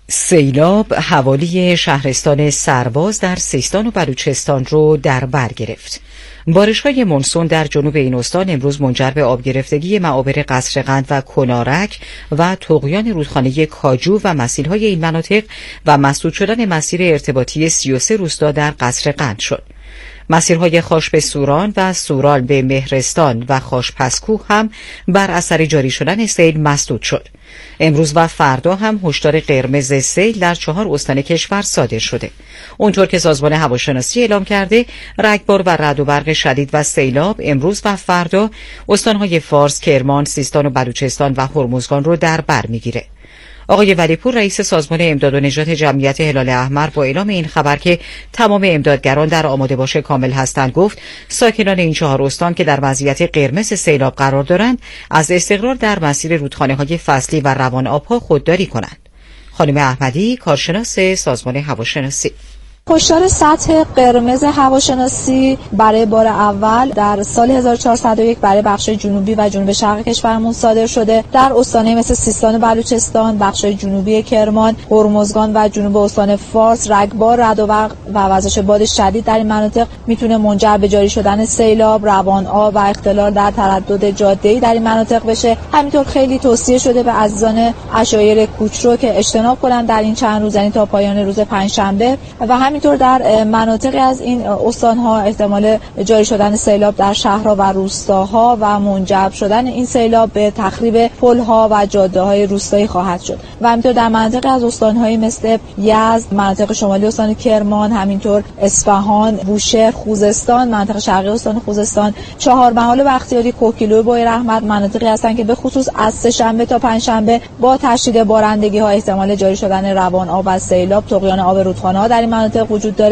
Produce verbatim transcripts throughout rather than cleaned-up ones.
سیلاب حوالی شهرستان سرباز در سیستان و بلوچستان رو در بر گرفت. بارش‌های مونسون در جنوب این استان امروز منجر به آب گرفتگی معابر قصرقند و کنارک و طغیان رودخانه کاجو و مسیرهای این مناطق و مسدود شدن مسیر ارتباطی سی و سه روستا در قصرقند شد. مسیرهای خاش به سوران و سورال به مهرستان و خاش پسکو هم بر اثر جاری شدن سیل مسدود شد. امروز و فردا هم هشدار قرمز سیل در چهار استان کشور صادر شده. اونطور که سازمان هواشناسی اعلام کرده، رگبار و رعد و برق شدید و سیلاب امروز و فردا استانهای فارس، کرمان، سیستان و بلوچستان و هرمزگان رو در بر میگیره. آقای ولیپور رئیس سازمان امداد و نجات جمعیت هلال احمر با اعلام این خبر که تمام امدادگران در آماده باش کامل هستند گفت ساکنان این چهار استان که در وضعیت قرمز سیلاب قرار دارند از استقرار در مسیر رودخانه‌های فصلی و روان آبها خودداری کنند. خانم احمدی، کارشناس سازمان هواشناسی: هشدار سطح قرمز هواشناسی برای بار اول در سال هزار و چهارصد و یک برای بخش جنوبی و جنوب شرق کشورمون صادر شده. در استان‌های مثل سیستان و بلوچستان، بخش جنوبی کرمان، هرمزگان و جنوب استان فارس، رگبار، رعد و برق و وزش باد شدید در این مناطق میتونه منجر به جاری شدن سیلاب، روان آب و اختلال در تردد جاده‌ای در این مناطق بشه. همینطور خیلی توصیه شده به عزیزان عشایر کوچرو که اجتناب کنن در این چند روز، یعنی تا پایان روز پنجشنبه. و همینطور در مناطقی از این استان‌ها احتمال جاری شدن سیلاب در شهرها و روستاها و منجر شدن این سیلاب به تخریب پل‌ها و جاده‌های روستایی خواهد شد. و همینطور در مناطقی از استان‌های مثل یزد، مناطق شمالی استان کرمان، همینطور اصفهان، بوشهر، خوزستان، مناطق شرقی استان خوزستان، چهارمحال و بختیاری، کوهگیلوی بوی رحمت مناطقی هستند که به خصوص از سه‌شنبه تا پنجشنبه با تشدید بارندگی‌ها احتمال جاری شدن روان آب و سیلاب، طغیان آب رودخانه‌ها در این مناطق وجود داره.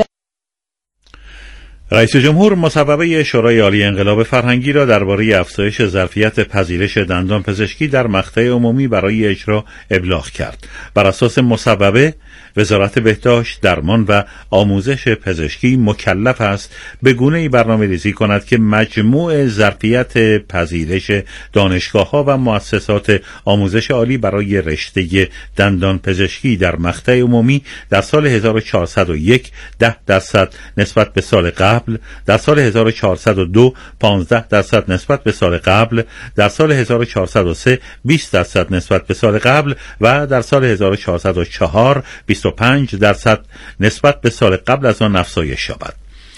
رئیس جمهور مصوبه شورای عالی انقلاب فرهنگی را درباره افزایش ظرفیت پذیرش دندان پزشکی در مقطع عمومی برای اجرا ابلاغ کرد. بر اساس مصوبه، وزارت بهداشت، درمان و آموزش پزشکی مکلف است به گونه‌ای برنامه‌ریزی کند که مجموع ظرفیت پذیرش دانشگاه‌ها و مؤسسات آموزش عالی برای رشته دندان پزشکی در مقطع عمومی در سال هزار و چهارصد و یک ده درصد نسبت به سال قبل، در سال هزار و چهارصد و دو پانزده درصد نسبت به سال قبل، در سال هزار و چهارصد و سه بیست درصد نسبت به سال قبل و در سال هزار و چهارصد و چهار بیست و پنج درصد نسبت به سال قبل از آن افزایش یابد.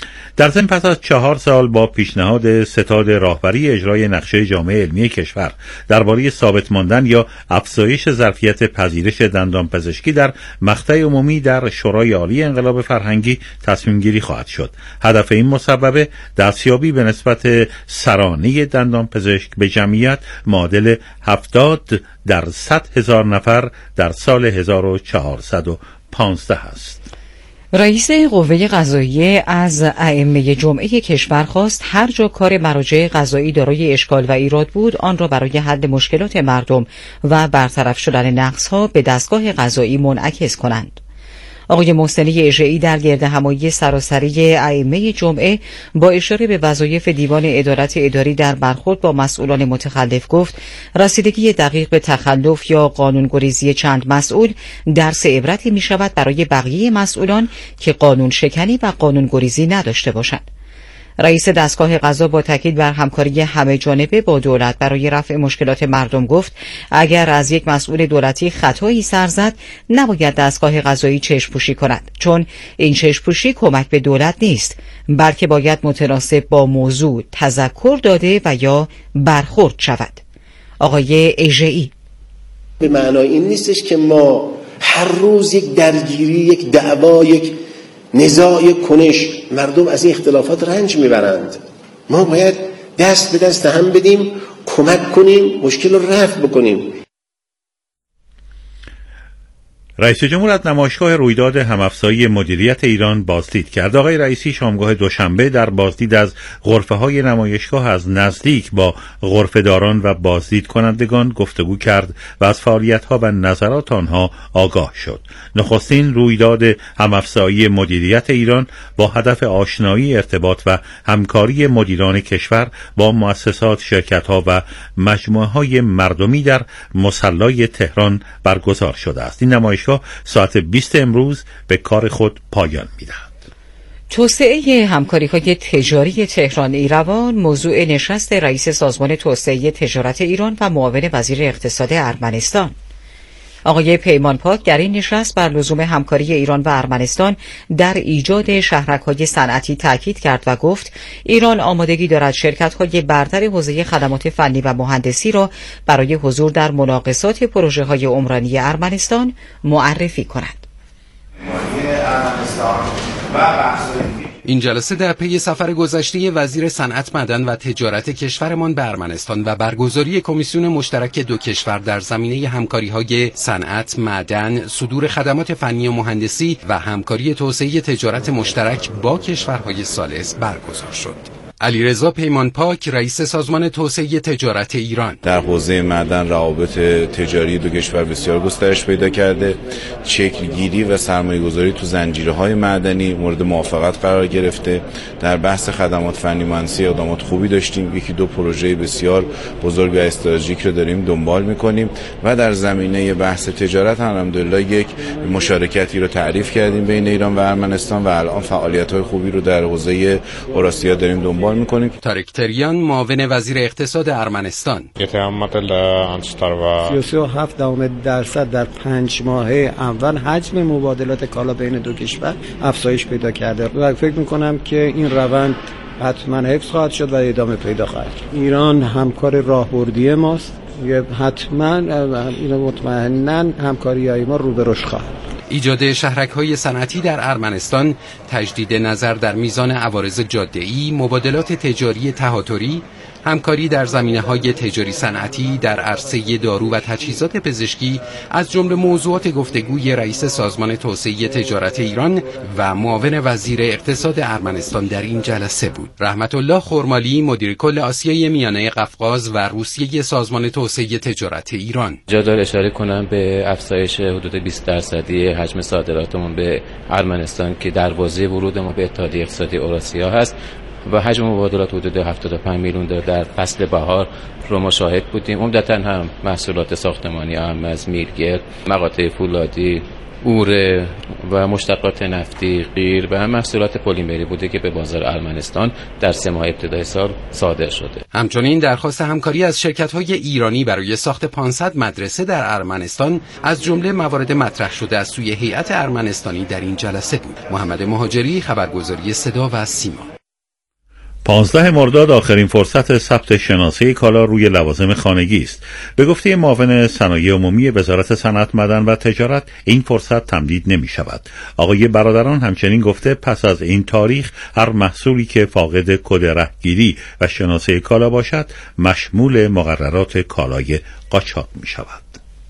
در ضمن پس از چهار سال با پیشنهاد ستاد راهبری اجرای نقشه جامعه علمی کشور درباره ثابت ماندن یا افزایش ظرفیت پذیرش دندان پزشکی در مقطع عمومی در شورای عالی انقلاب فرهنگی تصمیم گیری خواهد شد. هدف این مصوبه دستیابی به نسبت سرانه دندان پزشک به جمعیت معادل هفتاد در صد هزار نفر در سال هزار و چهارصد و پانزده است. رئیس قوه قضاییه از ائمه جمعه کشور خواست هر جا کار مراجع قضایی دارای اشکال و ایراد بود آن را برای حل مشکلات مردم و برطرف شدن نقص‌ها به دستگاه قضایی منعکس کنند. آقای محسنی اژه‌ای در گردهمایی سراسری ائمه جمعه با اشاره به وظایف دیوان عدالت اداری در برخورد با مسئولان متخلف گفت رسیدگی دقیق به تخلف یا قانونگریزی چند مسئول درس عبرتی می شود برای بقیه مسئولان که قانون شکنی و قانونگریزی نداشته باشند. رئیس دستگاه قضا با تاکید بر همکاری همه جانبه با دولت برای رفع مشکلات مردم گفت اگر از یک مسئول دولتی خطایی سر زد نباید دستگاه قضایی چشم پوشی کند، چون این چشم پوشی کمک به دولت نیست، بلکه باید متناسب با موضوع تذکر داده و یا برخورد شود. آقای اژه‌ای: به معنای این نیستش که ما هر روز یک درگیری، یک دعوا، یک نزاع، یک کنش، مردم از این اختلافات رنج میبرند. ما باید دست به دست هم بدیم، کمک کنیم، مشکل رو رفع بکنیم. رئیس جمهور از نمایشگاه رویداد همافزایی مدیریت ایران بازدید کرد. آقای رئیسی شامگاه دوشنبه در بازدید از غرفه‌های نمایشگاه از نزدیک با غرفه‌داران و بازدید کنندگان گفتگو کرد و از فعالیت‌ها و نظرات آنها آگاه شد. نخستین رویداد همافزایی مدیریت ایران با هدف آشنایی، ارتباط و همکاری مدیران کشور با مؤسسات، شرکت‌ها و مجموعه‌های مردمی در مصلی تهران برگزار شده است. این نمایشگاه دانشگاه ساعت بیست امروز به کار خود پایان می‌دهد. توسعه همکاری‌های تجاری تهران ایروان موضوع نشست رئیس سازمان توسعه تجارت ایران و معاون وزیر اقتصاد ارمنستان. آقای پیمان پاک در این نشست بر لزوم همکاری ایران و ارمنستان در ایجاد شهرک‌های صنعتی تاکید کرد و گفت ایران آمادگی دارد شرکت‌های برتر حوزه خدمات فنی و مهندسی را برای حضور در مناقصات پروژه‌های عمرانی ارمنستان معرفی کند. این جلسه در پی سفر گذشته وزیر صنعت، معدن و تجارت کشورمان به ارمنستان و برگزاری کمیسیون مشترک دو کشور در زمینه همکاری‌های صنعت، معدن، صدور خدمات فنی و مهندسی و همکاری توسعه تجارت مشترک با کشورهای ثالث برگزار شد. علیرضا پیمانپاک، رئیس سازمان توسعه تجارت ایران: در حوزه معدن روابط تجاری دو کشور بسیار گسترش پیدا کرده. شکلگیری و سرمایه‌گذاری تو زنجیرهای معدنی مورد موافقت قرار گرفته. در بحث خدمات فنی مهندسی اقدامات خوبی داشتیم. یکی دو پروژه بسیار بزرگ و استراتژیک رو داریم دنبال می‌کنیم و در زمینه بحث تجارت الحمدلله یک مشارکتی رو تعریف کردیم بین ایران و ارمنستان و الان فعالیت‌های خوبی رو در حوزه اوراسیا داریم دنبال میکنیم. طارق تریان، معاون وزیر اقتصاد ارمنستان: سی و هفت درصد در پنج ماه اول حجم مبادلات کالا بین دو کشور افزایش پیدا کرده و فکر میکنم که این روند حتما حفظ خواهد شد و ادامه پیدا خواهد کرد. ایران همکار راهبردی ماست. حتما اینا مطمئناً همکاری‌های ما رو به رشد خواهد. ایجاد شهرک‌های صنعتی در ارمنستان، تجدید نظر در میزان عوارض جاده‌ای، مبادلات تجاری تهاتری، همکاری در زمینه‌های تجاری صنعتی در عرصه دارو و تجهیزات پزشکی از جمله موضوعات گفتگوی رئیس سازمان توسعه تجارت ایران و معاون وزیر اقتصاد ارمنستان در این جلسه بود. رحمت الله خرمالی، مدیر کل آسیای میانه قفقاز و روسیه سازمان توسعه تجارت ایران: جا داره اشاره کنم به افزایش حدود بیست درصدی حجم صادراتمون به ارمنستان که دروازه ورود ما به اتحادیه اقتصادی اوراسیا هست و حجم مبادلات حدود هفتاد و پنج میلیون دلار در فصل بهار رو مشاهد بودیم. عمدتاً هم محصولات ساختمانی اهم از میرگرد، مقاطع فولادی، اوره و مشتقات نفتی، قیر و هم محصولات پلیمری بوده که به بازار ارمنستان در سه ماه ابتدای سال صادر شده. همچنین درخواست همکاری از شرکت‌های ایرانی برای ساخت پانصد مدرسه در ارمنستان از جمله موارد مطرح شده از سوی هیئت ارمنستانی در این جلسه بود. محمد مهاجری، خبرگزاری صدا و سیما. پانزده مرداد آخرین فرصت ثبت شناسه کالا روی لوازم خانگی است. به گفته معاون صنایع عمومی وزارت صنعت، معدن و تجارت این فرصت تمدید نمی شود. آقای برادران همچنین گفته پس از این تاریخ هر محصولی که فاقد کد رهگیری و شناسه کالا باشد مشمول مقررات کالای قاچاق می شود.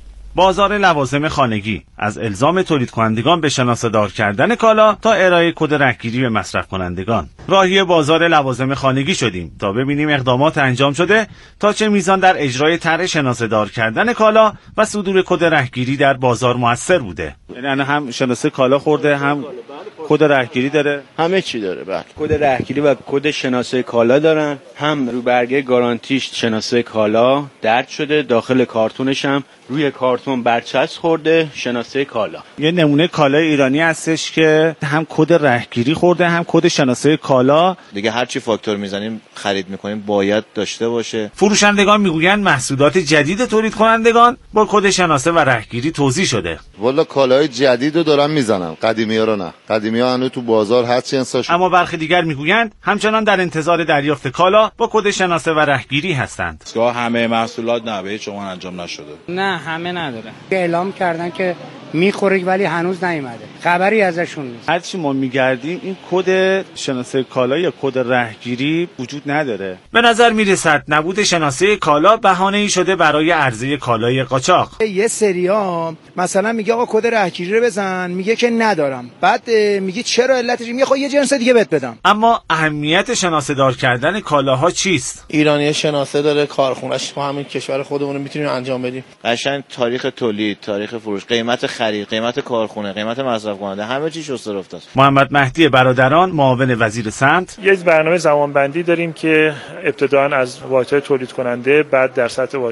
بازار لوازم خانگی از الزام تولید کنندگان به شناسه‌دار کردن کالا تا ارائه کد رهگیری به مصرف کنندگان. راهی بازار لوازم خانگی شدیم تا ببینیم اقدامات انجام شده تا چه میزان در اجرای طرح شناسه‌دار کردن کالا و صدور کد رهگیری در بازار موثر بوده. یعنی هم شناسه کالا خورده، هم کد رهگیری داره، همه چی داره. بله، کد رهگیری و کد شناسه کالا دارن، هم رو برگه گارانتیش شناسه کالا درج شده، داخل کارتونش هم روی کارتون برچسب خورده شناسه کالا. یه نمونه کالای ایرانی هستش که هم کد رهگیری خورده هم کد شناسه کالا. دیگه هر چی فاکتور میزنیم خرید میکنیم باید داشته باشه. فروشندگان میگویند محصولات جدید تولید کنندگان با کد شناسه و رهگیری توزیع شده. والا کالای جدیدو دارن میزنن، قدیمی‌ها رو نه. قدیمی‌ها هنوز تو بازار هست جنساش. اما برخی دیگر میگویند همچنان در انتظار دریافت کالا با کد شناسه و رهگیری هستند. گاه همه محصولات نه به هیچ عنوان انجام نشده. نه همه نداره. اعلام کردن که میخوره ولی هنوز نیومده. خبری ازشون نیست. هر چی ما میگردیم این کد شناسه کالا یا کد رهگیری وجود نداره. به نظر میرسد نبود شناسه کالا بهانه‌ای شده برای عرضه کالای قاچاق. یه سری‌ها مثلا میگه آقا کد رهگیری رو بزن، میگه که ندارم. بعد میگه چرا علتش؟ میگه خب یه جنس دیگه بهت بدم. اما اهمیت شناسه دار کردن کالاها چیست؟ ایرانی شناسه داره، کارخونه‌اش تو همین کشور خودمون میتونیم انجام بدیم. قشنگ تاریخ تولید، تاریخ فروش، قیمت خرید، قیمت کارخونه، قیمت مصرف کننده، همه چی شسته رفته است. محمد مهدی برادران، معاون وزیر صنعت: یک برنامه زمانبندی داریم که ابتداً از واحدهای تولید کننده، بعد در سطح واحدهای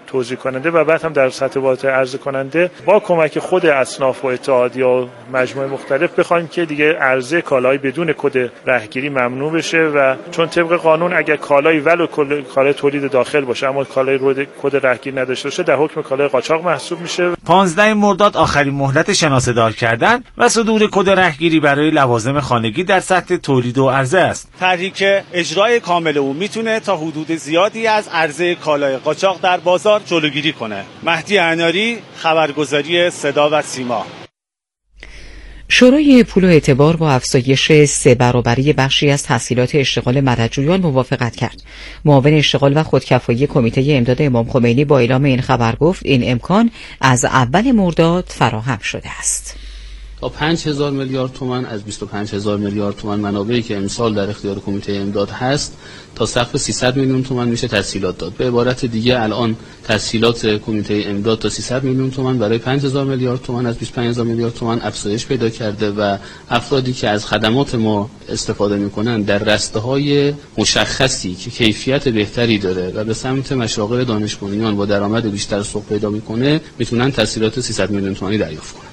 توزیع کننده و بعد هم در سطح بالاتر عرضه کننده با کمک خود اصناف و اتحادیه و مجموعه مختلف بخوایم که دیگه عرضه کالای بدون کد رهگیری ممنوع بشه و چون طبق قانون اگر کالای ولو کالای تولید داخل باشه اما کالای کد رهگیری نداشته باشه در حکم کالای قاچاق محسوب میشه. پانزدهم مرداد آخرین مهلت شناسه‌دار کردن و صدور کد رهگیری برای لوازم خانگی در سطح تولید و عرضه است. تحریک اجرای کامل او میتونه تا حدود زیادی از عرضه کالای قاچاق در بازار جلوگیری کنه. مهدی اناری، خبرگزاری صدا و سیما. شورای پول و اعتبار با افزایش سه برابری بخشی از تحصیلات اشتغال مددجویان موافقت کرد. معاون اشتغال و خودکفایی کمیته امداد امام خمینی با اعلام این خبر گفت این امکان از اول مرداد فراهم شده است. تا پنج هزار میلیارد تومان از بیست و پنج هزار میلیارد تومان منابعی که امسال در اختیار کمیته امداد هست تا سقف سیصد میلیون تومان میشه تسهیلات داد. به عبارت دیگه الان تسهیلات کمیته امداد تا سیصد میلیون تومان برای پنج هزار میلیارد تومان از بیست و پنج هزار میلیارد تومان افزایش پیدا کرده و افرادی که از خدمات ما استفاده میکنن در رسته‌های مشخصی که کیفیت بهتری داره و به سمت مشاغل دانش بنیان با درآمد بیشتر سوق پیدا میکنه میتونن تسهیلات سیصد میلیون تومانی دریافت کنن.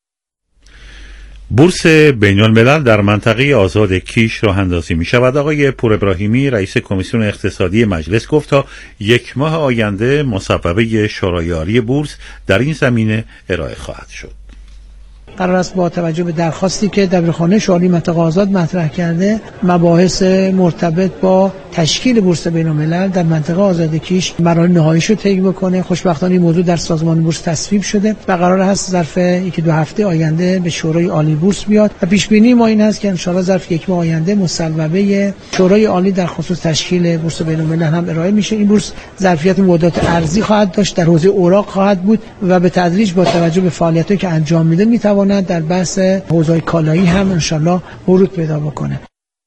بورس بین الملل در منطقه آزاد کیش راه اندازی می شود. آقای پور ابراهیمی رئیس کمیسیون اقتصادی مجلس گفت تا یک ماه آینده مصوبه شورای عالی بورس در این زمینه ارائه خواهد شد. قرار است با توجه به درخواستی که دبیرخانه شورای منطقه آزاد مطرح کرده مباحث مرتبط با تشکیل بورس بین‌الملل در منطقه آزاد کیش مراحل نهاییش رو طی بکنه. خوشبختانه این موضوع در سازمان بورس تصویب شده و قرار است ظرف یکی دو هفته آینده به شورای عالی بورس بیاد و پیش بینی ما این است که ان شاءالله ظرف یک ماه آینده مصوبه شورای عالی در خصوص تشکیل بورس بین‌الملل هم ارائه میشه. این بورس ظرفیت مبادلات ارزی خواهد داشت، در حوزه اوراق خواهد بود و به تدریج با توجه به فعالیتایی که انجام میده میتواند در بحث حوزه کالایی هم ان شاءالله ورود پیدا بکنه.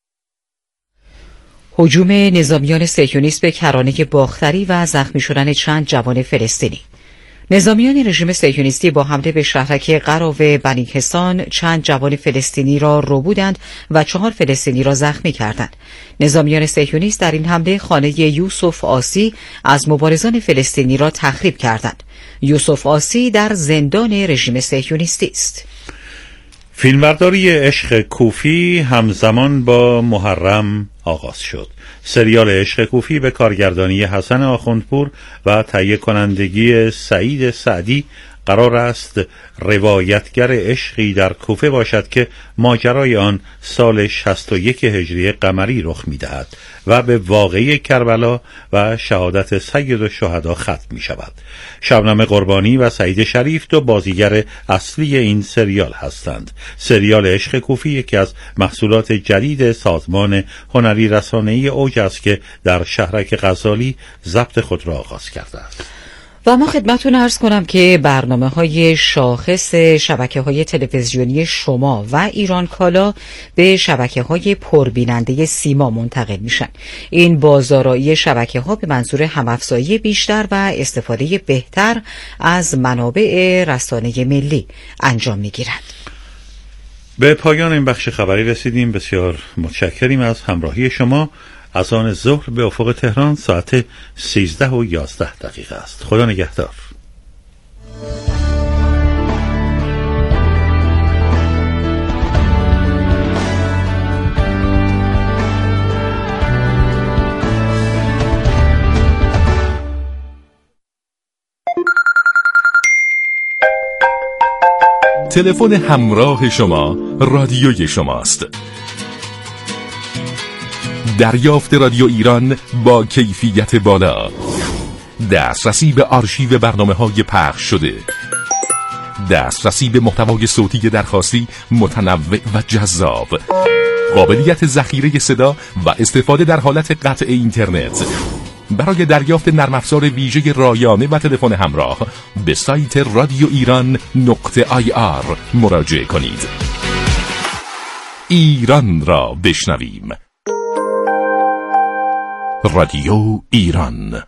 هجوم نظامیان صهیونیست به کرانه باختری و زخمی شدن چند جوان فلسطینی. نظامیان رژیم صهیونیستی با حمله به شهرک قراو بنی حسان چند جوان فلسطینی را ربودند و چهار فلسطینی را زخمی کردند. نظامیان صهیونیست در این حمله خانه یوسف آسی از مبارزان فلسطینی را تخریب کردند. یوسف آسی در زندان رژیم صهیونیستی است. فیلمبرداری عشق کوفی همزمان با محرم آغاز شد. سریال عشق کوفی به کارگردانی حسن آخوندپور و تهیه کنندگی سعید سعدی قرار است روایتگر عشقی در کوفه باشد که ماجرای آن سال شصت و یک هجری قمری رخ می‌دهد و به واقعه کربلا و شهادت سید الشهدا ختم می شود. شبنم قربانی و سعید شریف دو بازیگر اصلی این سریال هستند. سریال عشق کوفی یکی از محصولات جدید سازمان هنری رسانه‌ای اوج است که در شهرک غزالی ضبط خود را آغاز کرده است. و ما خدمتتون عرض کنم که برنامه های شاخص شبکه های تلویزیونی شما و ایران کالا به شبکه های پربیننده سیما منتقل میشن. این بازارایی شبکه ها به منظور همافزایی بیشتر و استفاده بهتر از منابع رسانه ملی انجام میگیرند. به پایان این بخش خبری رسیدیم. بسیار متشکریم از همراهی شما. از آن ظهر به افق تهران ساعت سیزده و یازده دقیقه است. خدا نگهدار. تلفن همراه شما رادیوی شماست. دریافت رادیو ایران با کیفیت بالا، دسترسی به آرشیو برنامه‌های پخش شده، دسترسی به محتوای صوتی درخواستی متنوع و جذاب، قابلیت ذخیره صدا و استفاده در حالت قطع اینترنت. برای دریافت نرم افزار ویژه رایانه و تلفن همراه به سایت رادیو ایران نقطه آی آر مراجعه کنید. ایران را بشنویم. رادیو ایران.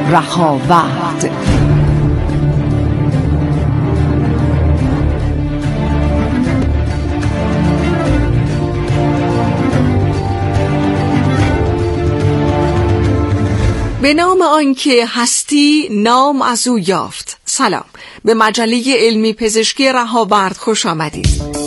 رهاورد. به نام آنکه هستی نام از او یافت. سلام، به مجله علمی پزشکی رهاورد خوش آمدید.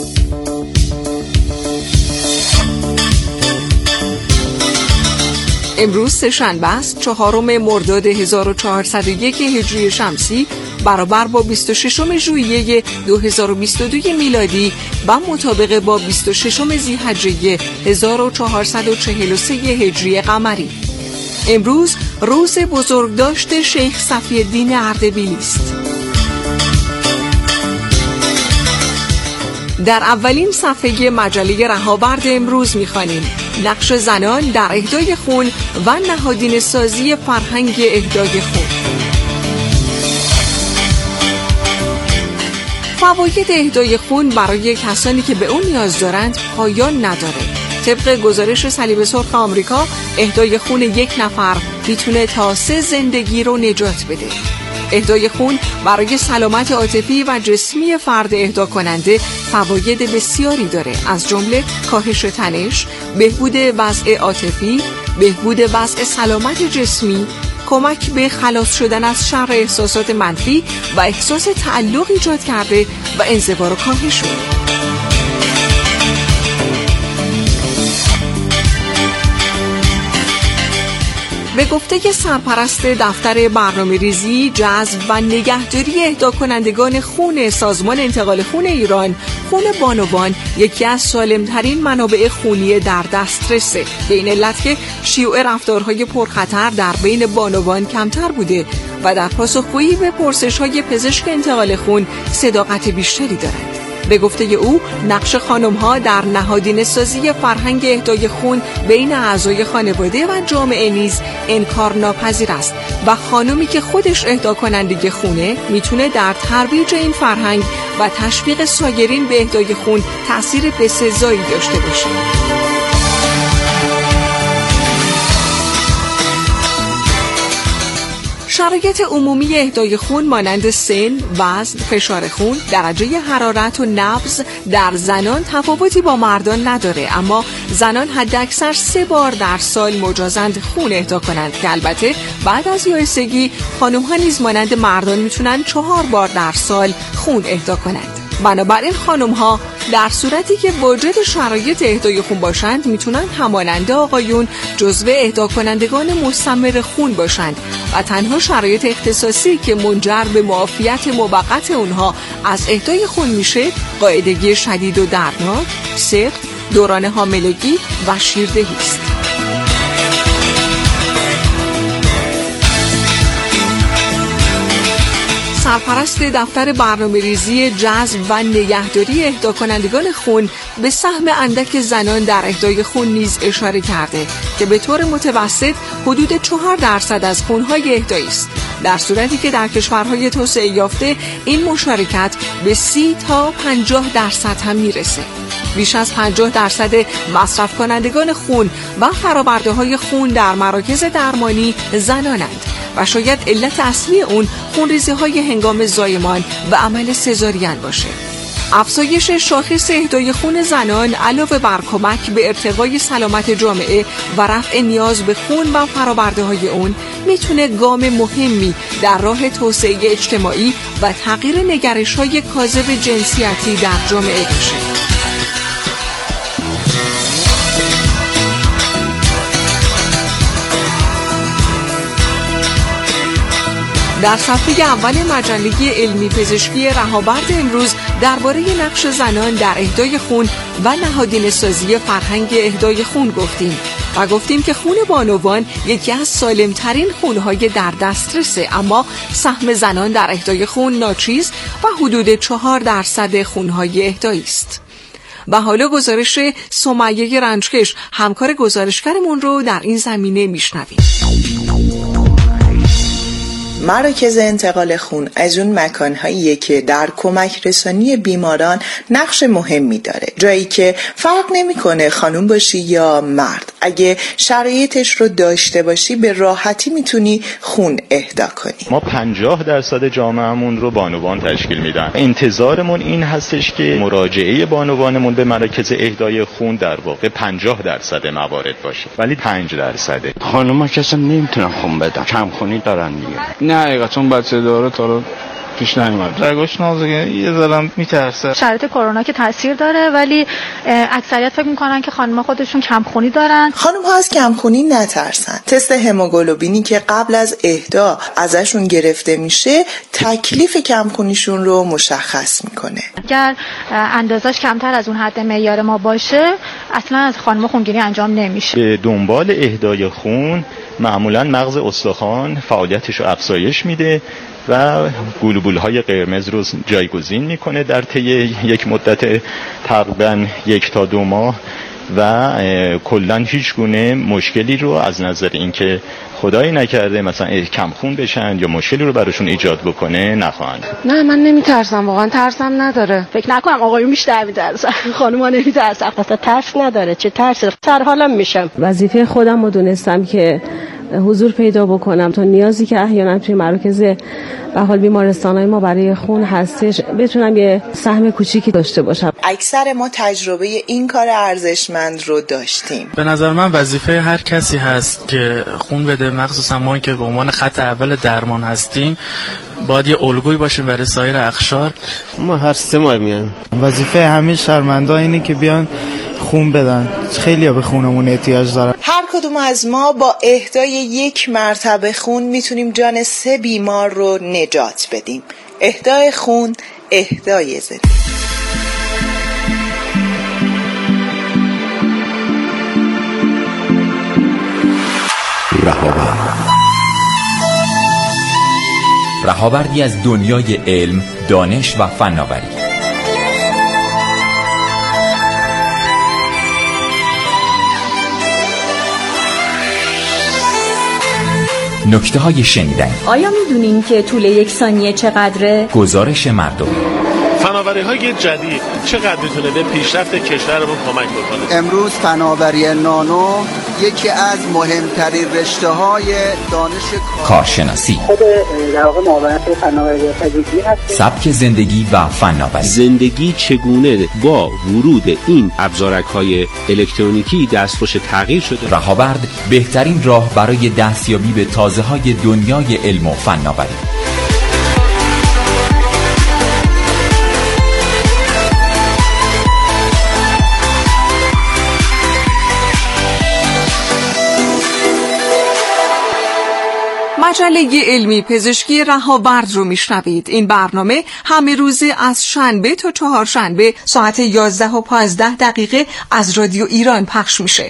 امروز سه‌شنبه است، چهارم مرداد هزار و چهارصد و یک هجری شمسی برابر با بیست و ششم ژوئیه دو هزار و بیست و دو میلادی و مطابق با بیست و ششم ذی‌حجه هزار و چهارصد و چهل و سه هجری قمری. امروز روز بزرگداشت شیخ صفی‌الدین اردبیلی است. در اولین صفحه مجله رهاورد امروز می‌خوانیم نقش زنان در اهدای خون و نهادینه سازی فرهنگ اهدای خون. فواید اهدای خون برای کسانی که به اون نیاز دارند پایان نداره. طبق گزارش صلیب سرخ آمریکا، اهدای خون یک نفر میتونه تا سه زندگی رو نجات بده. اهدای خون برای سلامت عاطفی و جسمی فرد اهدا کننده فواید بسیاری داره، از جمله کاهش تنش، بهبود وضع عاطفی، بهبود وضع سلامت جسمی، کمک به خلاص شدن از شر احساسات منفی و احساس تعلق ایجاد کرده و انزوا رو کاهش میده. به گفته سرپرست دفتر برنامه‌ریزی، جذب و نگهداری اهدا کنندگان خون سازمان انتقال خون ایران، خون بانوان یکی از سالمترین منابع خونی در دسترسه، به این علت که شیوع رفتارهای پرخطر در بین بانوان کمتر بوده و در پاسخگویی به پرسش‌های پزشک انتقال خون صداقت بیشتری دارند. به گفته او، نقش خانم‌ها در نهادینه سازی فرهنگ اهدای خون بین اعضای خانواده و جامعه نیز انکارناپذیر است و خانمی که خودش اهدا کننده خونه میتونه در ترویج این فرهنگ و تشویق سایرین به اهدای خون تأثیر بسزایی داشته باشه. شرایط عمومی اهدای خون مانند سن، وزن، فشار خون، درجه حرارت و نبض در زنان تفاوتی با مردان نداره، اما زنان حداکثر سه بار در سال مجازند خون اهدا کنند که البته بعد از یائسگی خانم‌ها نیز مانند مردان میتونن چهار بار در سال خون اهدا کنند. بنابراین خانم‌ها در صورتی که واجد شرایط اهدای خون باشند میتونن همانند آقایون جزو اهدا کنندگان مستمر خون باشند و تنها شرایط اختصاصی که منجر به معافیت موقت اونها از اهدای خون میشه قاعدگی شدید و دردناک، سقط، دوران حاملگی و شیردهی است. سرپرست دفتر برنامه‌ریزی، جذب و نگهداری اهدا کنندگان خون به سهم اندک زنان در اهدای خون نیز اشاره کرده که به طور متوسط حدود چهار درصد از خونهای اهدایی است، در صورتی که در کشورهای توسعه یافته این مشارکت به سی تا پنجاه درصد هم میرسه. بیش از پنجاه درصد مصرف کنندگان خون و فرآورده های خون در مراکز درمانی زنانند و شاید علت اصلی اون خونریزی های هنگام زایمان و عمل سزارین باشه. افزایش شاخص اهدای خون زنان علاوه بر کمک به ارتقای سلامت جامعه و رفع نیاز به خون و فرآورده های اون میتونه گام مهمی در راه توسعه اجتماعی و تغییر نگرش های کاذب جنسیتی در جامعه باشه. در صفحه اول مجله علمی پزشکی رهاورد امروز درباره نقش زنان در اهدای خون و نهادینه سازی فرهنگ اهدای خون گفتیم و گفتیم که خون بانوان یکی از سالمترین خونهای در دسترسه، اما سهم زنان در اهدای خون ناچیز و حدود چهار درصد خونهای اهدایی است. و حالا گزارش سمیه رنجکش، همکار گزارشگرمون رو در این زمینه میشنویم. مراکز انتقال خون از اون مکانهاییه که در کمک رسانی بیماران نقش مهمی داره، جایی که فرق نمیکنه خانم باشی یا مرد. اگه شرایطش رو داشته باشی به راحتی میتونی خون اهدا کنی. ما پنجاه درصد جامعهمون رو بانوان تشکیل میدن. انتظارمون این هستش که مراجعه بانوانمون به مراکز اهدای خون در واقع پنجاه درصد موارد باشه، ولی پنج درصده. خانوما کسی نمیتونن خون بدن، کم خونی دارن دیگه. نه حقیقتا بچه داره تا رو پیش نمیاد. رگاش نازکه یه ذره میترسه. شرایط کرونا که تاثیر داره، ولی اکثریت فکر میکنن که خانم‌ها خودشون کمخونی دارن. خانم‌ها از کمخونی نترسن. تست هموگلوبینی که قبل از اهدا ازشون گرفته میشه تکلیف کمخونیشون رو مشخص میکنه. اگر اندازش کمتر از اون حد معیار ما باشه اصلا از خانم‌ها خونگیری انجام نمیشه. به دنبال اهدای خون معمولا مغز استخوان فعالیتش رو افزایش میده و گلوبول‌های قرمز رو جایگزین میکنه در طی یک مدت تقریبا یک تا دو ماه و کلا هیچ گونه مشکلی رو از نظر اینکه خدایی نکرده مثلا کم خون بشن یا مشکلی رو براشون ایجاد بکنه نخواهند. نه من نمیترسم، واقعا ترسم نداره. فکر نکنم آقایون بیشتر میترسن، خانم‌ها نمیترسن. اصلا ترس نداره، چه ترسی، سر حالم میشم. وظیفه خودم رو دونستم که حضور پیدا بکنم تا نیازی که احیانا توی مراکز به حال بیمارستان‌های ما برای خون هستش بتونم یه سهم کوچیکی داشته باشم. اکثر ما تجربه این کار ارزشمند رو داشتیم. به نظر من وظیفه هر کسی هست که خون بده، مخصوصا ما که به عنوان خط اول درمان هستیم باید یه الگویی باشیم برای سایر اقشار. ما هر سه ماه میایم. وظیفه همه شهروندان اینه که بیان خون بدن. خیلی به خونمون احتیاج دارن. هر کدوم از ما با اهدای یک مرتبه خون میتونیم جان سه بیمار رو نجات بدیم. اهدای خون، اهدای زندگی. رهاورد رهاوردی از دنیای علم، دانش و فناوری. نکته های شنیدنی. آیا میدونین که طول یک ثانیه چقدره؟ گزارش مردم. فناوری های جدید چقدر میتونه به پیشرفت کشورمون کمک بکنه؟ امروز فناوری نانو یکی از مهمترین رشته های دانش کارشناسی، خود در واقع معاونت فناوری پزشکی هست. سبک زندگی و فناوری. زندگی چگونه با ورود این ابزارک های الکترونیکی دستخوش تغییر شده. رهاورد بهترین راه برای دستیابی به تازه های دنیای علم و فناوری. مجله علمی پزشکی رهاورد رو میشنوید. این برنامه همه روزه از شنبه تا چهارشنبه ساعت یازده و پانزده دقیقه از رادیو ایران پخش میشه.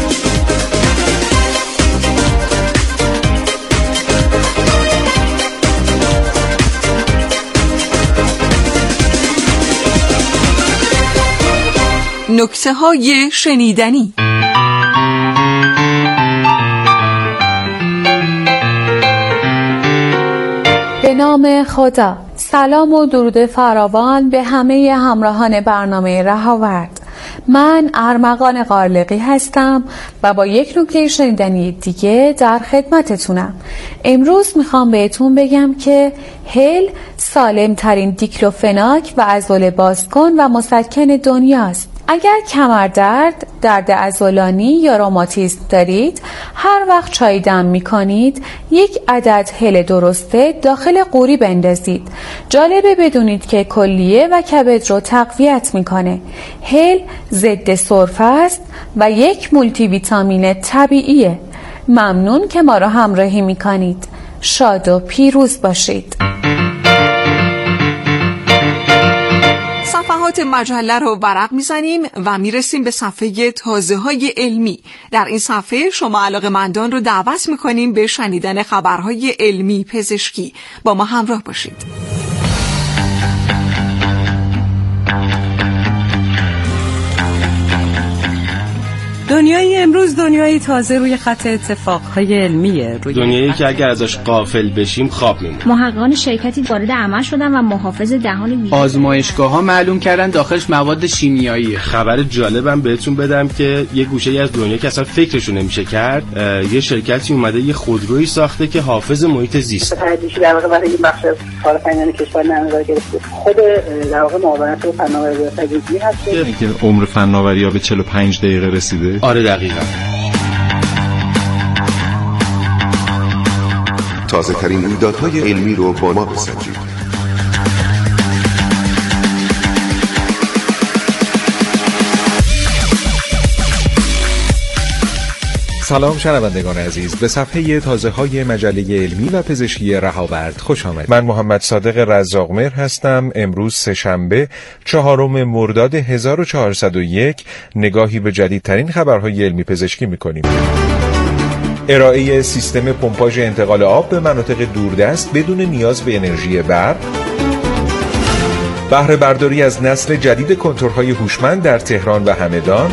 نکته های شنیدنی. به نام خدا. سلام و درود فراوان به همه همراهان برنامه رهاورد. من ارمغان قارلقی هستم و با یک نکته شنیدنی دیگه در خدمتتونم. امروز میخوام بهتون بگم که هل سالم ترین دیکلوفناک و عضله بازکن و مسکن دنیاست. اگر کمردرد، درد عضلانی یا روماتیسم دارید، هر وقت چای دم می‌کنید یک عدد هل درسته داخل قوری بندازید. جالبه بدونید که کلیه و کبد رو تقویت میکنه. هل ضد سرفه است و یک مولتی ویتامین طبیعیه. ممنون که ما رو همراهی میکنید. شاد و پیروز باشید. صفحات مجله رو ورق میزنیم و میرسیم به صفحه تازه های علمی. در این صفحه شما علاقه‌مندان رو دعوت میکنیم به شنیدن خبرهای علمی پزشکی. با ما همراه باشید. دنیای امروز دنیای تازه روی خط اتفاقهای علمیه، روی دنیایی که اگر ازش غافل بشیم خواب میمونیم. محققان شرکتی وارد عمل شدن و محافظ دهان ویژه آزمایشگاه‌ها معلوم کردن داخلش مواد شیمیاییه. خبر جالبم بهتون بدم که یه گوشه‌ای از دنیا که اصلا فکرشو نمیشه کرد، یه شرکتی اومده یه خودرویی ساخته که حافظ محیط زیست. تدریجی در واقع برای بخش کار فنی کشور نظر گرفته. خود در واقع معاونت فناوری و تجهیزی هست که عمر فناوری‌ها به چهل و پنج دقیقه رسیده. آره دقیقاً. تازه ترین رویدادهای علمی رو با ما بسنجید. سلام شنوندگان عزیز، به صفحه تازه های مجله علمی و پزشکی رهاورد خوش آمدید. من محمد صادق رزاقمهر هستم. امروز سه‌شنبه چهارم مرداد هزار و چهارصد و یک نگاهی به جدیدترین خبرهای علمی پزشکی می‌کنیم. ارائه سیستم پمپاژ انتقال آب به مناطق دوردست بدون نیاز به انرژی برق. بهره برداری از نسل جدید کنتورهای هوشمند در تهران و همدان.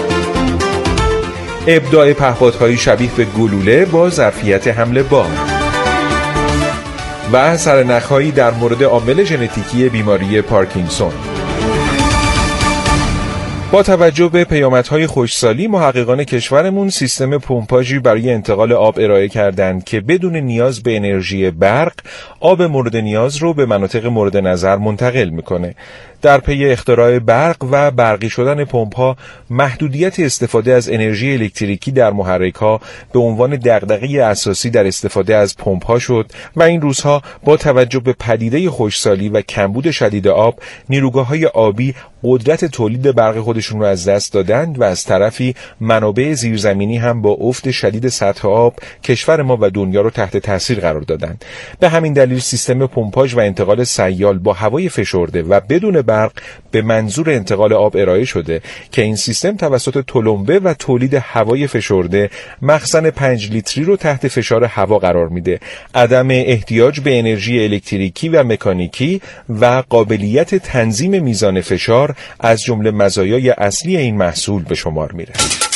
ابداع پهپادهای شبیه به گلوله با ظرفیت حمل بار و سرنخ‌هایی در مورد عامل ژنتیکی بیماری پارکینسون. با توجه به پیامدهای خشکسالی، محققان کشورمون سیستم پمپاژی برای انتقال آب ارائه کردند که بدون نیاز به انرژی برق آب مورد نیاز رو به مناطق مورد نظر منتقل میکنه. در پی اختراع برق و برقی شدن پمپ‌ها، محدودیت استفاده از انرژی الکتریکی در محرک‌ها به عنوان دغدغه اساسی در استفاده از پمپ‌ها شد و این روزها با توجه به پدیده خشکسالی و کمبود شدید آب، نیروگاه‌های آبی قدرت تولید برق خودشون رو از دست دادند و از طرفی منابع زیرزمینی هم با افت شدید سطح آب کشور ما و دنیا رو تحت تاثیر قرار دادند. به همین دلیل سیستم پمپاژ و انتقال سیال با هوای فشرده و بدون برق به منظور انتقال آب ارائه شده که این سیستم توسط تلمبه و تولید هوای فشرده مخزن پنج لیتری رو تحت فشار هوا قرار میده. عدم احتیاج به انرژی الکتریکی و مکانیکی و قابلیت تنظیم میزان فشار از جمله مزایای اصلی این محصول به شمار میره.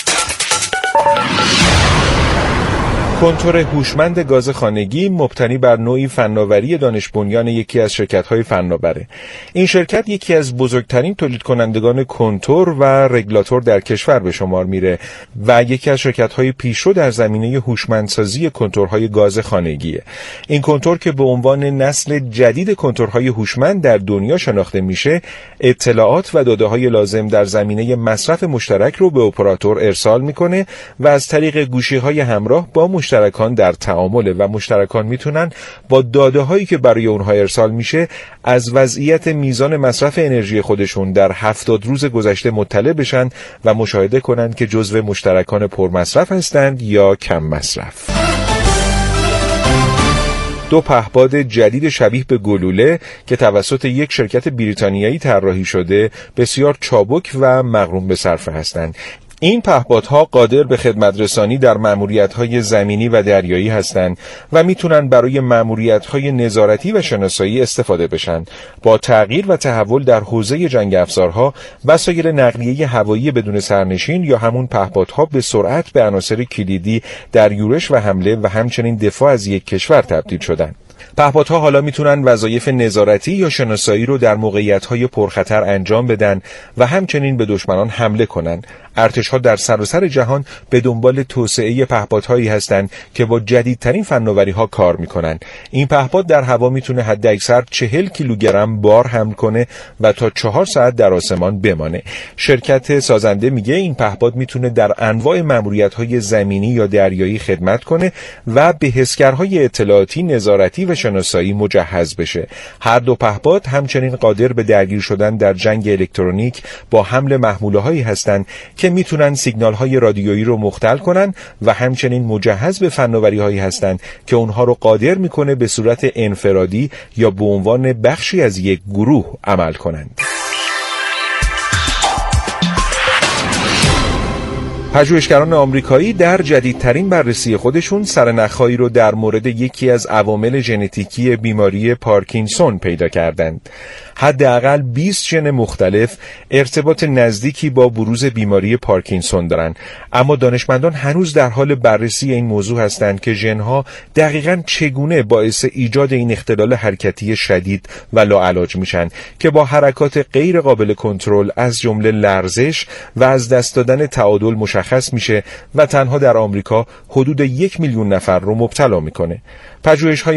کنتور هوشمند گاز خانگی مبتنی بر نوعی فناوری دانش بنیان یکی از شرکت‌های فناوره. این شرکت یکی از بزرگترین تولید کنندگان کنتور و رگولاتور در کشور به شمار میره و یکی از شرکت‌های پیشرو در زمینه هوشمندسازی کنتورهای گاز خانگیه. این کنتور که به عنوان نسل جدید کنتورهای هوشمند در دنیا شناخته میشه، اطلاعات و داده‌های لازم در زمینه مصرف مشترک رو به اپراتور ارسال میکنه و از طریق گوشی‌های همراه با مشترکان در تعامل و مشترکان میتونن با داده هایی که برای اونها ارسال میشه از وضعیت میزان مصرف انرژی خودشون در هفتاد روز گذشته مطلع بشن و مشاهده کنن که جزو مشترکان پرمصرف هستند یا کم مصرف. دو پهپاد جدید شبیه به گلوله که توسط یک شرکت بریتانیایی طراحی شده بسیار چابک و مغروم به صرفه هستند. این پهپادها قادر به خدمت رسانی در مأموریت‌های زمینی و دریایی هستند و میتونن برای مأموریت‌های نظارتی و شناسایی استفاده بشن. با تغییر و تحول در حوزه جنگ افزارها، وسایل نقلیه هوایی بدون سرنشین یا همون پهپادها به سرعت به عناصر کلیدی در یورش و حمله و همچنین دفاع از یک کشور تبدیل شدن. پهپادها حالا میتونن وظایف نظارتی یا شناسایی رو در موقعیت‌های پرخطر انجام بدن و همچنین به دشمنان حمله کنن. ارتش‌ها در سراسر جهان به دنبال توسعه پهپادهایی هستند که با جدیدترین فناوری‌ها کار می‌کنن. این پهپاد در هوا میتونه حداکثر چهل کیلوگرم بار حمل کنه و تا چهار ساعت در آسمان بمانه. شرکت سازنده میگه این پهپاد میتونه در انواع مأموریت‌های زمینی یا دریایی خدمت کنه و به حسگرهای اطلاعاتی، نظارتی و شناسایی مجهز بشه. هر دو پهپاد همچنین قادر به درگیر شدن در جنگ الکترونیک با حمل محموله‌هایی هستند که میتونن سیگنال‌های رادیویی رو مختل کنن و همچنین مجهز به فناوری‌هایی هستند که اونها رو قادر میکنه به صورت انفرادی یا به عنوان بخشی از یک گروه عمل کنند. پژوهشگران آمریکایی در جدیدترین بررسی خودشون سرنخ‌هایی رو در مورد یکی از عوامل ژنتیکی بیماری پارکینسون پیدا کردند. حداقل بیست ژن مختلف ارتباط نزدیکی با بروز بیماری پارکینسون دارند، اما دانشمندان هنوز در حال بررسی این موضوع هستند که ژن‌ها دقیقاً چگونه باعث ایجاد این اختلال حرکتی شدید و لاعلاج میشن که با حرکات غیر قابل کنترل از جمله لرزش و از دست دادن تعادل مشخص میشه و تنها در آمریکا حدود یک میلیون نفر رو مبتلا میکنه. پژوهش‌های